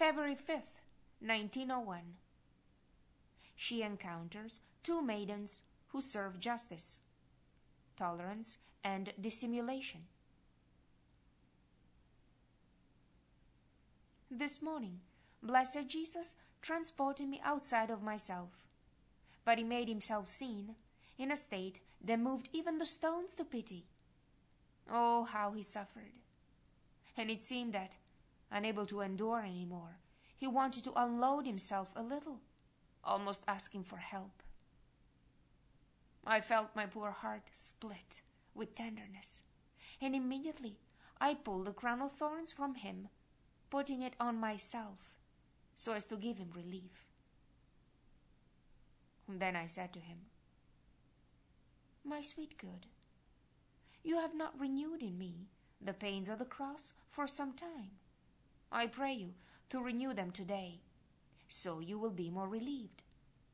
February 5th, 1901. She encounters two maidens who serve justice, tolerance, and dissimulation. This morning, Blessed Jesus transported me outside of myself, but he made himself seen in a state that moved even the stones to pity. Oh, how he suffered! And it seemed that, unable to endure any more, he wanted to unload himself a little, almost asking for help. I felt my poor heart split with tenderness, and immediately I pulled the crown of thorns from him, putting it on myself, so as to give him relief. Then I said to him, "My sweet good, you have not renewed in me the pains of the cross for some time. I pray you to renew them today, so you will be more relieved."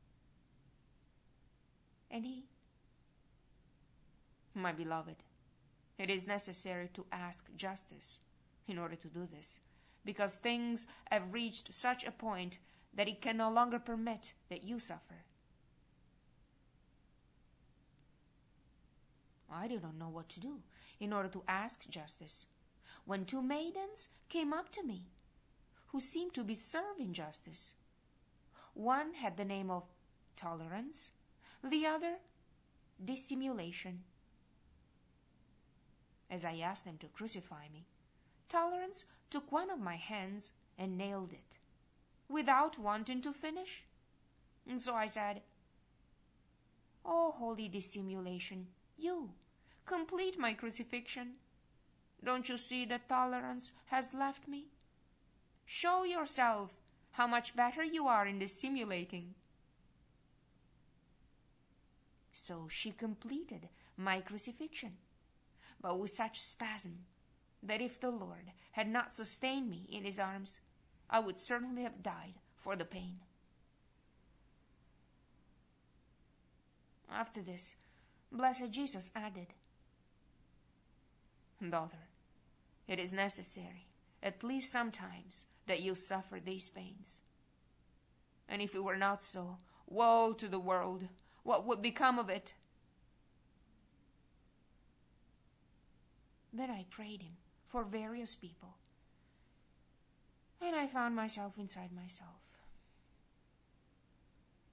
And he, "My beloved, it is necessary to ask justice in order to do this, because things have reached such a point that it can no longer permit that you suffer." I did not know what to do in order to ask justice, when two maidens came up to me, who seemed to be serving justice. One had the name of Tolerance, the other Dissimulation. As I asked them to crucify me, Tolerance took one of my hands and nailed it, without wanting to finish. And so I said, "Oh, holy Dissimulation, you complete my crucifixion. Don't you see that Tolerance has left me? Show yourself how much better you are in dissimulating." So she completed my crucifixion, but with such spasm that if the Lord had not sustained me in his arms, I would certainly have died for the pain. After this, Blessed Jesus added, "Daughter, it is necessary, at least sometimes, that you suffer these pains. And if it were not so, woe to the world! What would become of it?" Then I prayed him for various people, and I found myself inside myself.